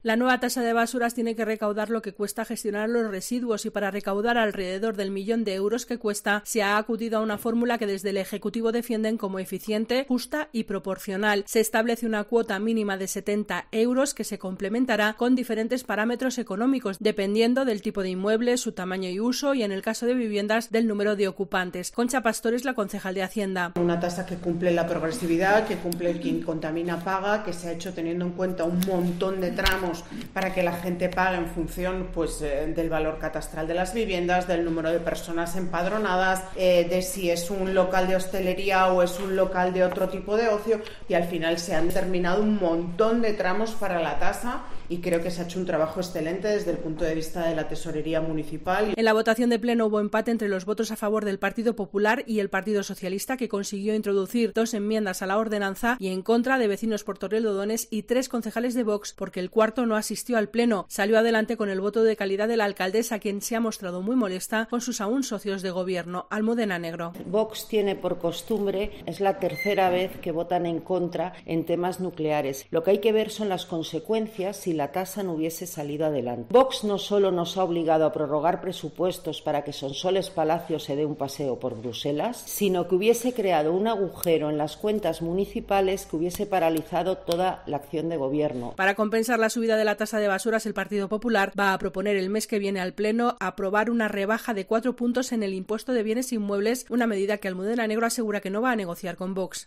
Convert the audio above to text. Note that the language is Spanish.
La nueva tasa de basuras tiene que recaudar lo que cuesta gestionar los residuos y para recaudar alrededor del 1.000.000 de euros que cuesta se ha acudido a una fórmula que desde el Ejecutivo defienden como eficiente, justa y proporcional. Se establece una cuota mínima de 70 euros que se complementará con diferentes parámetros económicos dependiendo del tipo de inmueble, su tamaño y uso y en el caso de viviendas del número de ocupantes. Concha Pastor es la concejal de Hacienda. Una tasa que cumple la progresividad, que cumple el quien contamina paga, que se ha hecho teniendo en cuenta un montón de tramos para que la gente pague en función del valor catastral de las viviendas, del número de personas empadronadas, de si es un local de hostelería o es un local de otro tipo de ocio, y al final se han determinado un montón de tramos para la tasa y creo que se ha hecho un trabajo excelente desde el punto de vista de la tesorería municipal. En la votación de pleno hubo empate entre los votos a favor del Partido Popular y el Partido Socialista, que consiguió introducir 2 enmiendas a la ordenanza, y en contra de Vecinos por Torrelodones y 3 concejales de Vox, porque el cuarto no asistió al pleno. Salió adelante con el voto de calidad de la alcaldesa, quien se ha mostrado muy molesta con sus aún socios de gobierno. Almudena Negro. Vox tiene por costumbre, es la tercera vez que votan en contra en temas nucleares. Lo que hay que ver son las consecuencias si la tasa no hubiese salido adelante. Vox no solo nos ha obligado a prorrogar presupuestos para que Sonsoles Palacio se dé un paseo por Bruselas, sino que hubiese creado un agujero en las cuentas municipales que hubiese paralizado toda la acción de gobierno. Para compensar la subida de la tasa de basuras, el Partido Popular va a proponer el mes que viene al Pleno aprobar una rebaja de 4 puntos en el impuesto de bienes inmuebles, una medida que Almudena Negro asegura que no va a negociar con Vox.